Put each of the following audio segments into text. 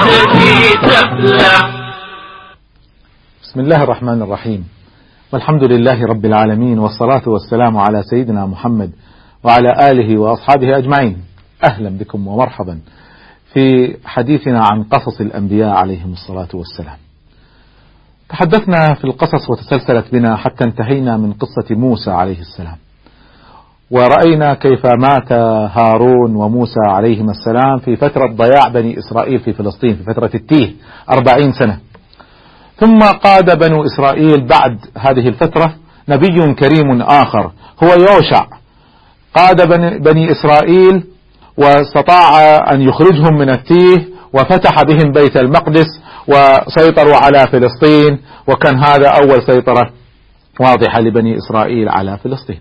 وحدتي تفلح. بسم الله الرحمن الرحيم، والحمد لله رب العالمين، والصلاة والسلام على سيدنا محمد وعلى آله وأصحابه أجمعين. أهلا بكم ومرحبا في حديثنا عن قصص الأنبياء عليهم الصلاة والسلام. تحدثنا في القصص وتسلسلت بنا حتى انتهينا من قصة موسى عليه السلام، ورأينا كيف مات هارون وموسى عليهما السلام في فترة ضياع بني إسرائيل في فلسطين، في فترة التيه 40 سنة. ثم قاد بنو إسرائيل بعد هذه الفترة نبي كريم آخر هو يوشع، قاد بني إسرائيل واستطاع أن يخرجهم من التيه، وفتح بهم بيت المقدس وسيطروا على فلسطين، وكان هذا أول سيطرة واضحة لبني إسرائيل على فلسطين.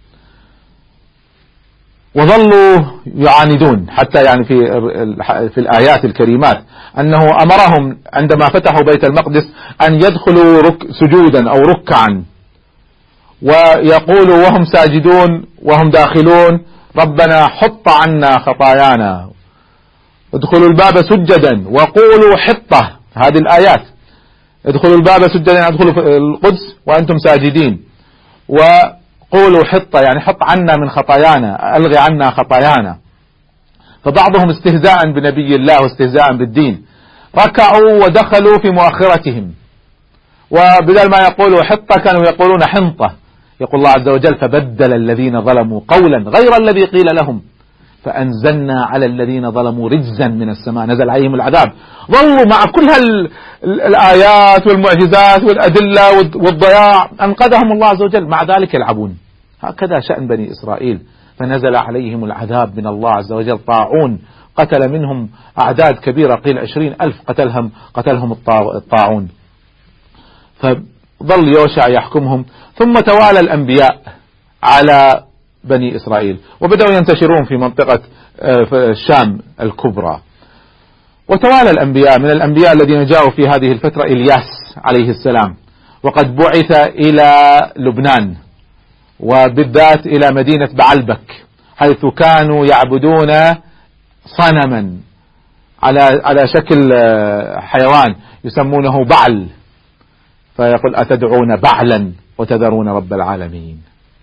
وظلوا يعاندون حتى يعني في الآيات الكريمات أنه أمرهم عندما فتحوا بيت المقدس أن يدخلوا سجودا أو ركعا، ويقولوا وهم ساجدون وهم داخلون: ربنا حط عنا خطايانا، ادخلوا الباب سجدا وقولوا حطة. هذه الآيات: ادخلوا الباب سجدا، ادخلوا القدس وأنتم ساجدين، وقولوا حطة يعني حط عنا من خطايانا، ألغي عنا خطايانا. فبعضهم استهزاء بنبي الله واستهزاء بالدين ركعوا ودخلوا في مؤخرتهم، وبدل ما يقولوا حطة كانوا يقولون حنطة. يقول الله عز وجل: فبدل الذين ظلموا قولا غير الذي قيل لهم فأنزلنا على الذين ظلموا رجزا من السماء، نزل عليهم العذاب. ظلوا مع كل الآيات والمعجزات والأدلة والضياع، أنقذهم الله عز وجل، مع ذلك يلعبون. هكذا شأن بني إسرائيل، فنزل عليهم العذاب من الله عز وجل، طاعون قتل منهم أعداد كبيرة، قيل 20,000 قتلهم الطاعون. فظل يوشع يحكمهم، ثم توالى الأنبياء على بني إسرائيل، وبدأوا ينتشرون في منطقة الشام الكبرى. وتوالى الأنبياء، من الأنبياء الذين جاءوا في هذه الفترة إلياس عليه السلام، وقد بعث إلى لبنان، وبالذات إلى مدينة بعلبك، حيث كانوا يعبدون صنما على شكل حيوان يسمونه بعل، فيقول: أتدعون بعلا وتذرون رب العالمين.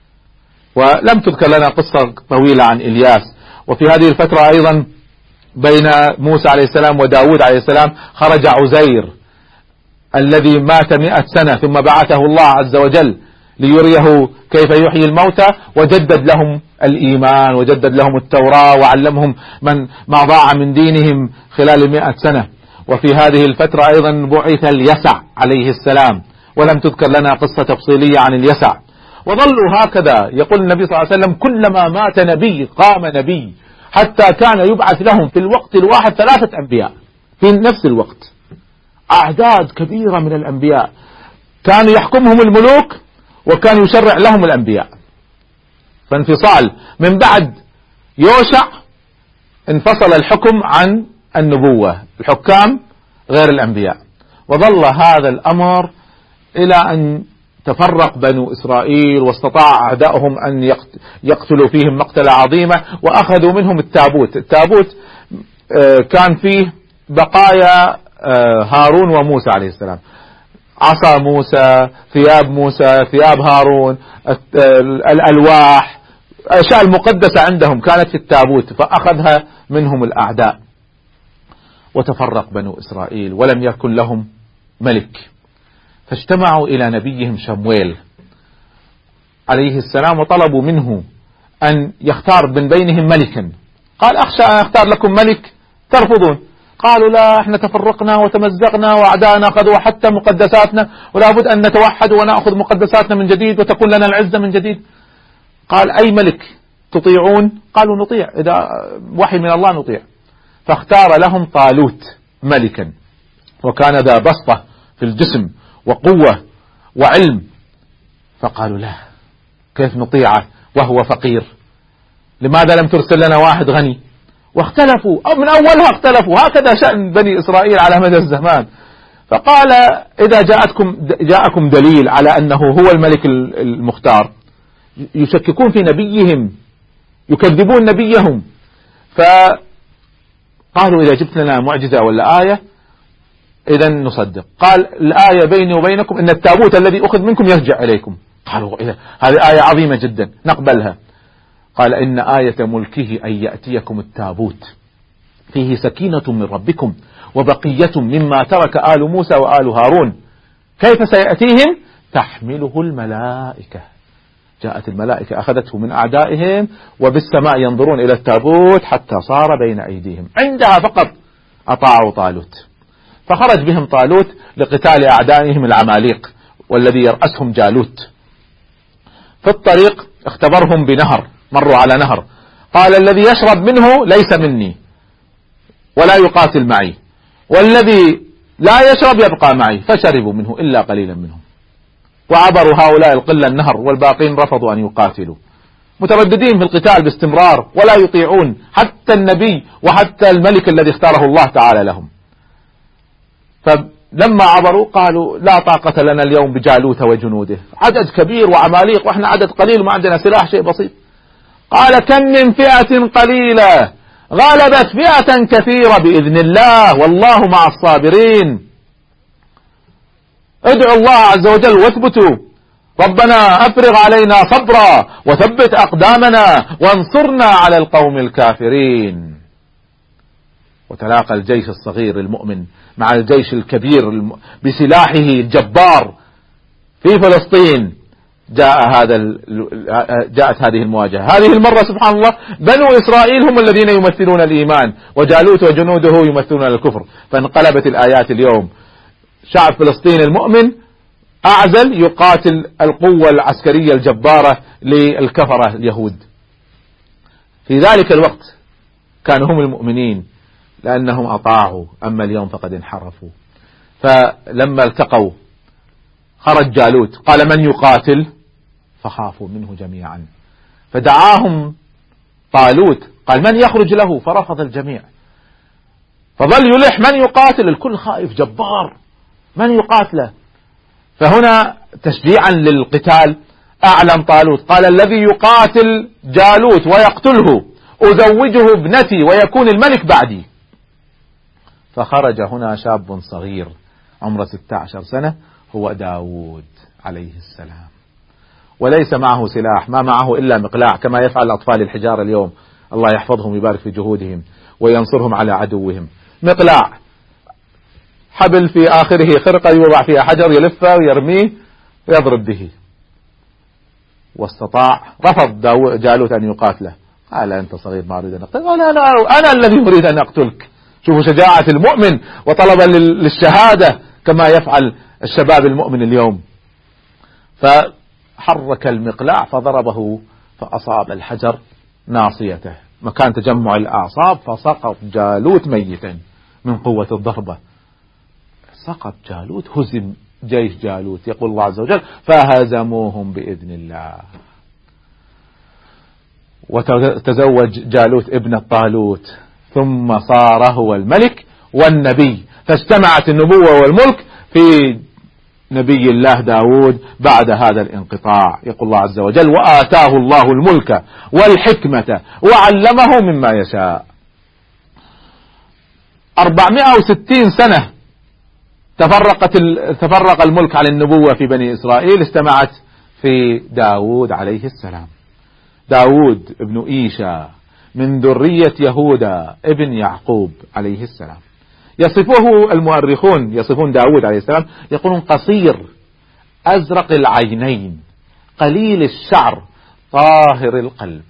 ولم تذكر لنا قصة طويلة عن إلياس. وفي هذه الفترة أيضا بين موسى عليه السلام وداود عليه السلام خرج عزير الذي مات 100 سنة، ثم بعثه الله عز وجل ليريه كيف يحيي الموتى، وجدد لهم الإيمان وجدد لهم التوراة، وعلمهم ما ضاع من دينهم خلال 100 سنة. وفي هذه الفترة أيضا بعث اليسع عليه السلام، ولم تذكر لنا قصة تفصيلية عن اليسع. وظلوا هكذا. يقول النبي صلى الله عليه وسلم: كلما مات نبي قام نبي، حتى كان يبعث لهم في الوقت الواحد 3 أنبياء في نفس الوقت. أعداد كبيرة من الأنبياء كانوا يحكمهم الملوك، وكان يشرع لهم الأنبياء. فانفصال من بعد يوشع، انفصل الحكم عن النبوة، الحكام غير الأنبياء. وظل هذا الأمر إلى أن تفرق بنو إسرائيل، واستطاع أعداؤهم أن يقتلوا فيهم مقتلة عظيمة، وأخذوا منهم التابوت. التابوت كان فيه بقايا هارون وموسى عليه السلام، عصا موسى، ثياب هارون، الألواح، الأشياء المقدسة عندهم كانت في التابوت، فأخذها منهم الأعداء. وتفرق بنو إسرائيل ولم يكن لهم ملك، فاجتمعوا إلى نبيهم شمويل عليه السلام، وطلبوا منه أن يختار من بينهم ملكا. قال: أخشى أن أختار لكم ملك ترفضون. قالوا: لا، احنا تفرقنا وتمزقنا وأعداءنا أخذوا حتى مقدساتنا، ولا بد أن نتوحد ونأخذ مقدساتنا من جديد وتكون لنا العزة من جديد. قال: أي ملك تطيعون؟ قالوا: نطيع، إذا وحي من الله نطيع. فاختار لهم طالوت ملكا، وكان ذا بسطة في الجسم وقوة وعلم. فقالوا: لا، كيف نطيعه وهو فقير؟ لماذا لم ترسل لنا واحد غني؟ واختلفوا، أو من أولها اختلفوا. هكذا شأن بني إسرائيل على مدى الزمان. فقال: إذا جاءكم دليل على أنه هو الملك المختار، يشككون في نبيهم، يكذبون نبيهم. فقالوا: إذا جبت لنا معجزة ولا آية إذا نصدق. قال الآية بيني وبينكم إن التابوت الذي أخذ منكم يرجع إليكم. قالوا هذه آية عظيمة جدا نقبلها. قال إن آية ملكه أن يأتيكم التابوت فيه سكينة من ربكم وبقية مما ترك آل موسى وآل هارون. كيف سيأتيهم؟ تحمله الملائكة. جاءت الملائكة أخذته من أعدائهم وبالسماء ينظرون إلى التابوت حتى صار بين أيديهم. عندها فقط أطاعوا طالوت، فخرج بهم طالوت لقتال أعدائهم العماليق والذي يرأسهم جالوت. في الطريق اختبرهم بنهر، مروا على نهر، قال الذي يشرب منه ليس مني ولا يقاتل معي، والذي لا يشرب يبقى معي، فشربوا منه إلا قليلا منهم. وعبروا هؤلاء القلة النهر والباقين رفضوا أن يقاتلوا، مترددين في القتال باستمرار ولا يطيعون حتى النبي وحتى الملك الذي اختاره الله تعالى لهم. فلما عبروا قالوا لا طاقة لنا اليوم بجالوت وجنوده، عدد كبير وعماليق وإحنا عدد قليل وما عندنا سلاح، شيء بسيط. قال كم من فئة قليلة غلبت فئة كثيرة بإذن الله والله مع الصابرين. ادعوا الله عز وجل واثبتوا، ربنا أفرغ علينا صبرا وثبت أقدامنا وانصرنا على القوم الكافرين. وتلاقى الجيش الصغير المؤمن مع الجيش الكبير بسلاحه الجبار في فلسطين. جاءت هذه المواجهة. هذه المرة سبحان الله بنو إسرائيل هم الذين يمثلون الإيمان وجالوت وجنوده يمثلون الكفر. فانقلبت الآيات اليوم، شعب فلسطين المؤمن أعزل يقاتل القوة العسكرية الجبارة للكفرة اليهود. في ذلك الوقت كانوا هم المؤمنين لأنهم أطاعوا، أما اليوم فقد انحرفوا. فلما التقوا خرج جالوت قال من يقاتل؟ فخافوا منه جميعا. فدعاهم طالوت قال من يخرج له؟ فرفض الجميع. فظل يلح من يقاتل، الكل خائف جبار من يقاتله. فهنا تشجيعا للقتال أعلن طالوت قال الذي يقاتل جالوت ويقتله أزوجه ابنتي ويكون الملك بعدي. فخرج هنا شاب صغير عمره 16 سنة هو داود عليه السلام، وليس معه سلاح، ما معه إلا مقلاع كما يفعل أطفال الحجار اليوم، الله يحفظهم ويبارك في جهودهم وينصرهم على عدوهم. مقلاع، حبل في آخره خرقة يوضع فيها حجر يلفه ويرميه ويضرب به. واستطاع، رفض جالوت أن يقاتله، قال أنت صغير ما أريد أن أقتلك، قال أنا الذي أريد أن أقتلك. شوفوا شجاعة المؤمن وطلبا للشهادة كما يفعل الشباب المؤمن اليوم. فحرك المقلاع فضربه فأصاب الحجر ناصيته مكان تجمع الأعصاب، فسقط جالوت ميتا من قوة الضربة. سقط جالوت، هزم جيش جالوت. يقول الله عز وجل فهزموهم بإذن الله. وتزوج جالوت ابن طالوت ثم صار هو الملك والنبي، فاجتمعت النبوة والملك في نبي الله داود بعد هذا الانقطاع. يقول الله عز وجل وآتاه الله الملك والحكمة وعلمه مما يشاء. 460 سنة تفرق الملك على النبوة في بني إسرائيل، اجتمعت في داود عليه السلام. داود ابن إيشا من ذرية يهوذا ابن يعقوب عليه السلام. يصفه المؤرخون، يصفون داود عليه السلام يقولون قصير أزرق العينين قليل الشعر طاهر القلب.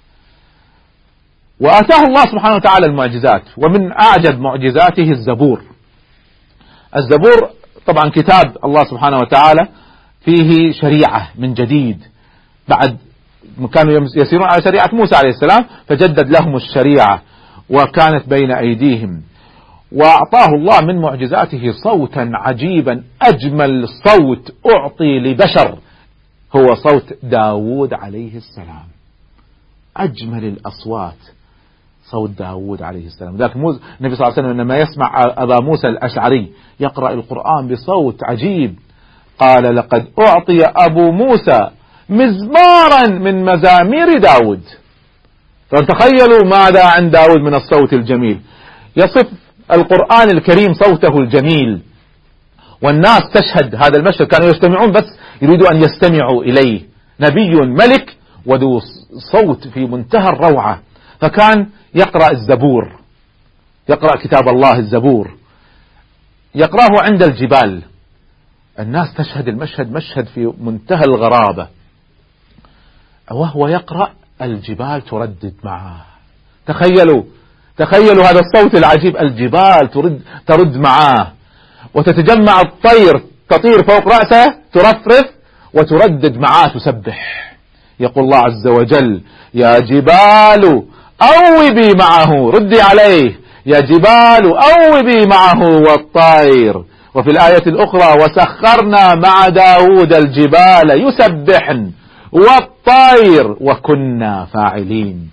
وآتاه الله سبحانه وتعالى المعجزات، ومن أعجب معجزاته الزبور. الزبور طبعا كتاب الله سبحانه وتعالى فيه شريعة من جديد، بعد كانوا يسيرون على شريعة موسى عليه السلام فجدد لهم الشريعة وكانت بين أيديهم. وأعطاه الله من معجزاته صوتا عجيبا، أجمل صوت أعطي لبشر هو صوت داود عليه السلام، أجمل الأصوات صوت داود عليه السلام. ذلك النبي صلى الله عليه وسلم إنما يسمع أبا موسى الأشعري يقرأ القرآن بصوت عجيب قال لقد أعطي أبو موسى مزمارا من مزامير داود. فتخيلوا ماذا عن داود من الصوت الجميل. يصف القرآن الكريم صوته الجميل، والناس تشهد هذا المشهد، كانوا يجتمعون بس يريدوا أن يستمعوا إليه. نبي ملك وذو صوت في منتهى الروعة، فكان يقرأ الزبور، يقرأ كتاب الله الزبور، يقرأه عند الجبال. الناس تشهد المشهد مشهد في منتهى الغرابة، وهو يقرأ الجبال تردد معه. تخيلوا هذا الصوت العجيب، الجبال ترد معاه، وتتجمع الطير تطير فوق رأسه ترفرف وتردد معاه تسبح. يقول الله عز وجل: يا جبال أوبي معه، ردي عليه، يا جبال أوبي معه والطير. وفي الآية الأخرى: وسخرنا مع داود الجبال يسبحن والطير وكنا فاعلين.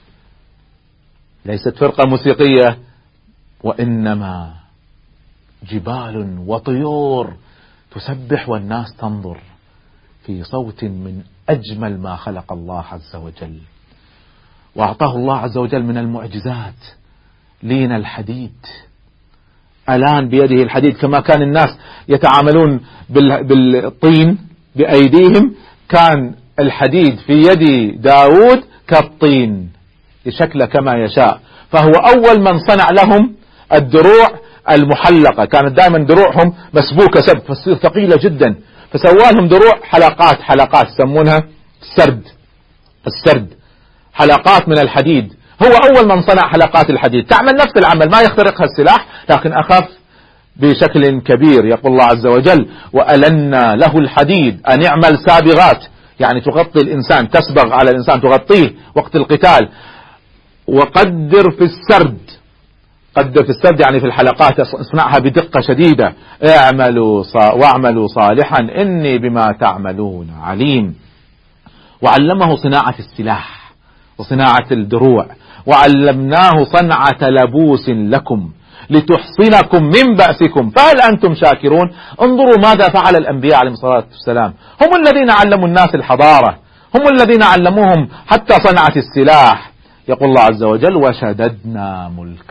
ليست فرقة موسيقية، وإنما جبال وطيور تسبح والناس تنظر في صوت من أجمل ما خلق الله عز وجل. وأعطاه الله عز وجل من المعجزات لين الحديد، الآن بيده الحديد. كما كان الناس يتعاملون بالطين بأيديهم، كان الحديد في يد داود كالطين يشكل كما يشاء. فهو أول من صنع لهم الدروع المحلقة، كانت دائما دروعهم مسبوكة سب فتصير ثقيلة جدا، فسوى لهم دروع حلقات يسمونها السرد، حلقات من الحديد. هو أول من صنع حلقات الحديد، تعمل نفس العمل، ما يخترقها السلاح لكن أخف بشكل كبير. يقول الله عز وجل: وألنا له الحديد أن يعمل سابغات، يعني تغطي الإنسان، تسبغ على الإنسان، تغطيه وقت القتال. وقدر في السرد، قدر في السرد يعني في الحلقات، اصنعها بدقة شديدة. واعملوا صالحا إني بما تعملون عليم. وعلمه صناعة السلاح وصناعة الدروع، وعلمناه صنعة لبوس لكم لتحصنكم من بأسكم فهل أنتم شاكرون. انظروا ماذا فعل الأنبياء عليهم الصلاة والسلام، هم الذين علموا الناس الحضارة، هم الذين علموهم حتى صنعة السلاح. يقول الله عز وجل: وشددنا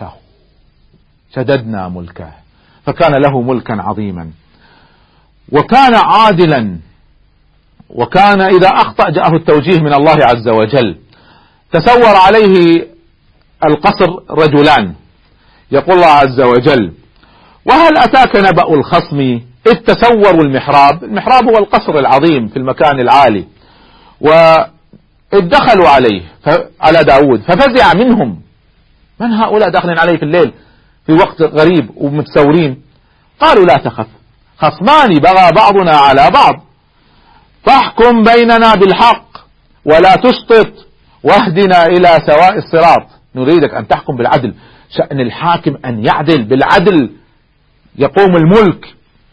ملكه، فكان له ملكا عظيما، وكان عادلا، وكان إذا أخطأ جاءه التوجيه من الله عز وجل. تسور عليه القصر رجلان، يقول الله عز وجل: وهل أتاك نبأ الخصم إذ تسوروا المحراب هو القصر العظيم في المكان العالي، وإذ دخلوا على داود ففزع منهم، من هؤلاء داخلين عليه في الليل في وقت غريب ومتسورين؟ قالوا: لا تخف، خصمان بغى بعضنا على بعض فاحكم بيننا بالحق ولا تشطط واهدنا إلى سواء الصراط. نريدك أن تحكم بالعدل، شأن الحاكم أن يعدل بالعدل يقوم الملك.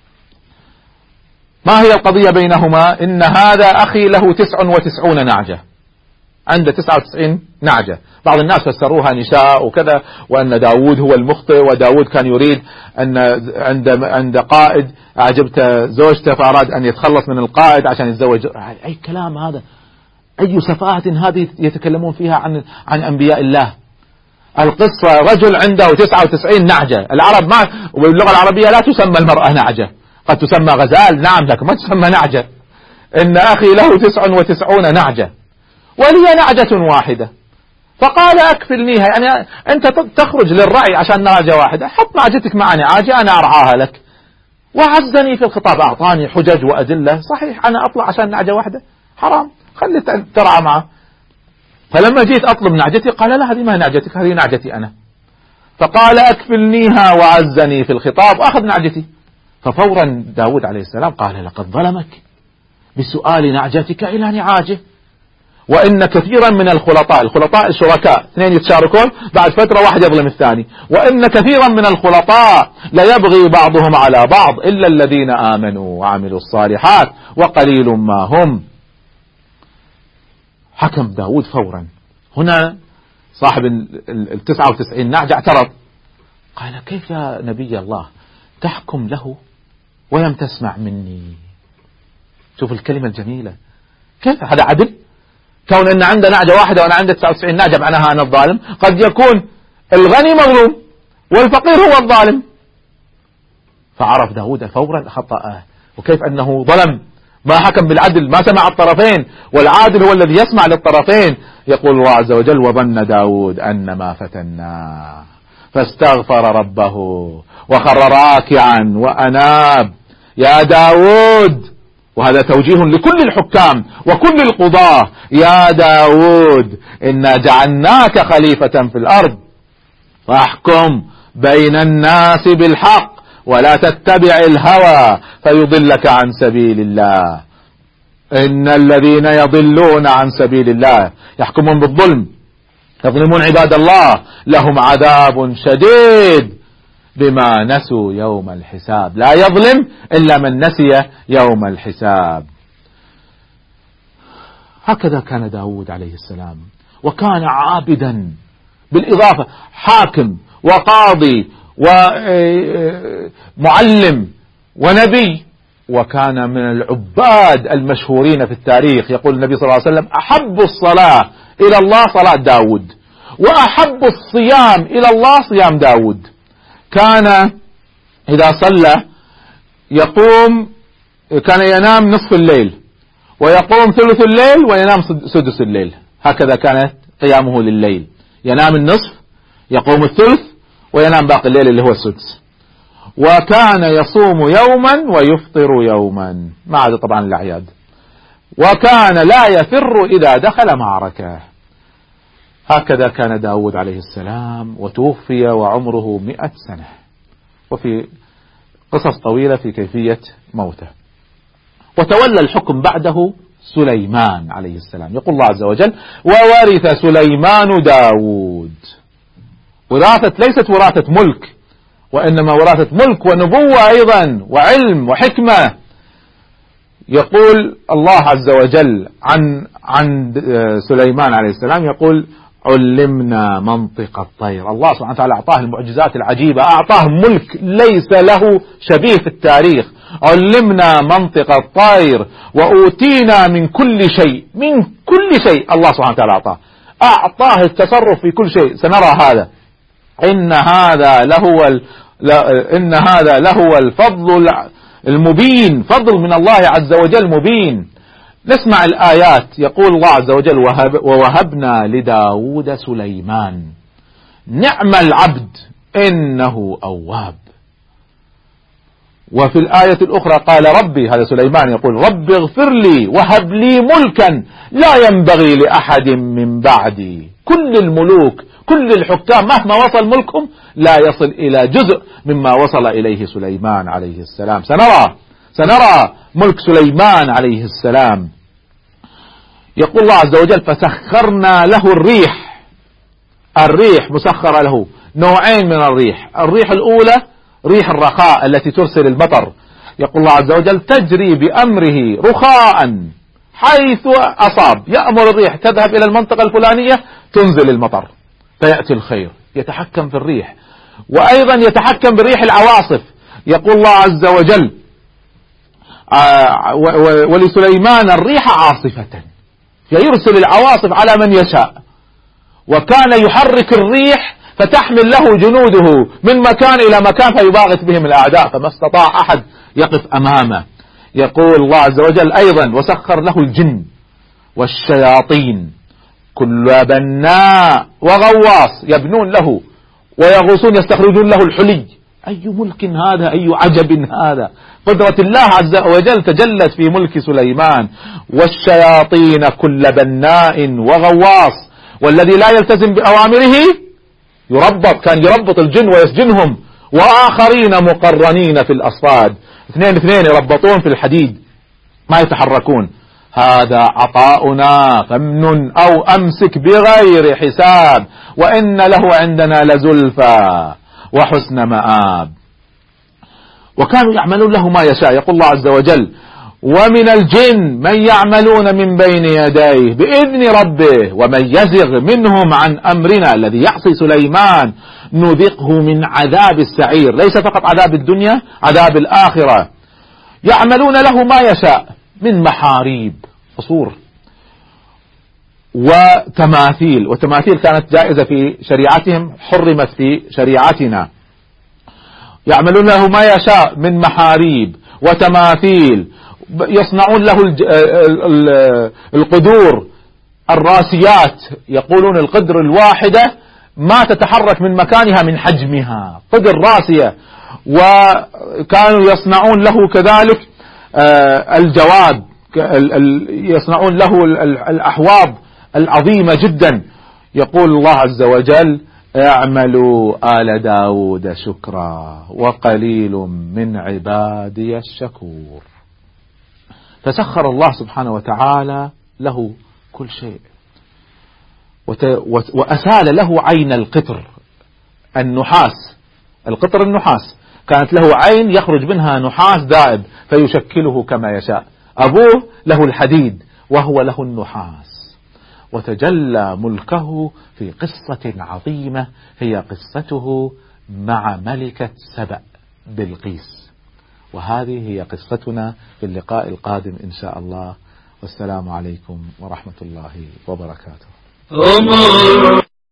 ما هي القضية بينهما؟ إن هذا أخي له 99 نعجة، عنده 99 نعجة. بعض الناس فسروها نساء وكذا، وأن داود هو المخطئ، وداود كان يريد أن عند قائد أعجبته زوجته فأراد أن يتخلص من القائد عشان يتزوج. أي كلام هذا، أي سفاهة هذه يتكلمون فيها عن أنبياء الله. القصة رجل عنده 99 نعجة. العرب ما واللغة العربية لا تسمى المرأة نعجة، قد تسمى غزال، نعم، لكن ما تسمى نعجة. إن أخي له 99 نعجة ولي نعجة واحدة، فقال أكفلنيها، يعني أنت تخرج للرعي عشان نعجة واحدة، حط نعجتك مع نعاجة أنا أرعاها لك. وعزني في الخطاب، أعطاني حجج وأدلة، صحيح أنا أطلع عشان نعجة واحدة حرام، خلي ترعى معه. فلما جيت أطلب نعجتي قال: لا، هذه ما هي نعجتك، هذه نعجتي أنا. فقال: أكفلنيها وعزني في الخطاب وأخذ نعجتي. ففورا داود عليه السلام قال: لقد ظلمك بسؤال نعجتك إلى نعاجه، وإن كثيرا من الخلطاء الشركاء، اثنين يتشاركون بعد فترة واحد يظلم الثاني، وإن كثيرا من الخلطاء لا يبغي بعضهم على بعض إلا الذين آمنوا وعملوا الصالحات وقليل ما هم. حكم داود فورا. هنا صاحب 99 نعجة اعترض، قال: كيف يا نبي الله تحكم له ولم تسمع مني؟ شوف الكلمة الجميلة، كيف هذا عدل؟ كون أن عنده نعجة واحدة وأنا عندي 99 نعجة معناها أنا الظالم؟ قد يكون الغني مظلوم والفقير هو الظالم. فعرف داود فورا خطأه، وكيف أنه ظلم، ما حكم بالعدل، ما سمع الطرفين، والعادل هو الذي يسمع للطرفين. يقول الله عز وجل: وظن داود أن ما فتناه فاستغفر ربه وخر راكعا وأناب. يا داود، وهذا توجيه لكل الحكام وكل القضاة: يا داود إنا جعلناك خليفة في الأرض فاحكم بين الناس بالحق ولا تتبع الهوى فيضلك عن سبيل الله. إن الذين يضلون عن سبيل الله يحكمون بالظلم، يظلمون عباد الله، لهم عذاب شديد بما نسوا يوم الحساب. لا يظلم إلا من نسي يوم الحساب. هكذا كان داود عليه السلام، وكان عابدا، بالإضافة حاكم وقاضي ومعلم ونبي، وكان من العباد المشهورين في التاريخ. يقول النبي صلى الله عليه وسلم: أحب الصلاة إلى الله صلاة داود، وأحب الصيام إلى الله صيام داود. كان إذا صلى يقوم، كان ينام نصف الليل ويقوم ثلث الليل وينام سدس الليل. هكذا كانت قيامه لليل، ينام النصف، يقوم الثلث، وينام باقي الليل اللي هو السدس. وكان يصوم يوما ويفطر يوما، ما عدا طبعا الأعياد. وكان لا يفر إذا دخل معركة. هكذا كان داود عليه السلام، وتوفي وعمره 100 سنة، وفي قصص طويلة في كيفية موته. وتولى الحكم بعده سليمان عليه السلام. يقول الله عز وجل: وورث سليمان داود. وراثة ليست وراثة ملك، وإنما وراثة ملك ونبوة أيضا وعلم وحكمة. يقول الله عز وجل عن سليمان عليه السلام، يقول: علمنا منطق الطير. الله سبحانه وتعالى أعطاه المعجزات العجيبة، أعطاه ملك ليس له شبيه في التاريخ. علمنا منطق الطير وأوتينا من كل شيء، من كل شيء الله سبحانه وتعالى أعطاه التصرف في كل شيء. سنرى هذا. إن هذا لهو الفضل المبين، فضل من الله عز وجل مبين. نسمع الآيات. يقول الله عز وجل: ووهبنا لداود سليمان نعم العبد إنه أواب. وفي الآية الأخرى قال: ربي، هذا سليمان يقول: ربي اغفر لي وهب لي ملكا لا ينبغي لأحد من بعدي. كل الملوك، كل الحكام مهما وصل ملكهم لا يصل إلى جزء مما وصل إليه سليمان عليه السلام. سنرى ملك سليمان عليه السلام. يقول الله عز وجل: فسخرنا له الريح. الريح مسخرة له، نوعين من الريح. الريح الأولى ريح الرخاء التي ترسل المطر. يقول الله عز وجل: تجري بأمره رخاء حيث أصاب. يأمر الريح تذهب إلى المنطقة الفلانية، تنزل المطر فيأتي الخير. يتحكم في الريح، وأيضا يتحكم بريح العواصف. يقول الله عز وجل: ولسليمان الريح عاصفة، فيرسل العواصف على من يشاء. وكان يحرك الريح فتحمل له جنوده من مكان إلى مكان فيباغت بهم الأعداء، فما استطاع أحد يقف أمامه. يقول الله عز وجل أيضا: وسخر له الجن والشياطين كل بناء وغواص، يبنون له ويغوصون، يستخرجون له الحلي. أي ملك هذا، أي عجب هذا. قدرة الله عز وجل تجلت في ملك سليمان. والشياطين كل بناء وغواص، والذي لا يلتزم بأوامره يربط. كان يربط الجن ويسجنهم، وآخرين مقرنين في الأصفاد، اثنين يربطون في الحديد ما يتحركون. هذا عطاؤنا فامنن أو أمسك بغير حساب وإن له عندنا لزلفى وحسن مآب. وكانوا يعملون له ما يشاء. يقول الله عز وجل: ومن الجن من يعملون من بين يديه بإذن ربه ومن يزغ منهم عن أمرنا. الذي يعصي سليمان نذقه من عذاب السعير، ليس فقط عذاب الدنيا، عذاب الآخرة. يعملون له ما يشاء من محاريب، قصور وتماثيل. وتماثيل كانت جائزة في شريعتهم، حرمت في شريعتنا. يعملون له ما يشاء من محاريب وتماثيل، يصنعون له القدور الراسيات، يقولون القدر الواحدة ما تتحرك من مكانها من حجمها، قدر راسية. وكانوا يصنعون له كذلك الجواد، يصنعون له الأحواض العظيمة جدا. يقول الله عز وجل: اعملوا آل داود شكرا وقليل من عبادي الشكور. فسخر الله سبحانه وتعالى له كل شيء، وأسال له عين القطر النحاس. القطر النحاس كانت له عين يخرج منها نحاس دائب فيشكله كما يشاء. أبوه له الحديد وهو له النحاس. وتجلى ملكه في قصة عظيمة هي قصته مع ملكة سبأ بلقيس. وهذه هي قصتنا في اللقاء القادم إن شاء الله. والسلام عليكم ورحمة الله وبركاته.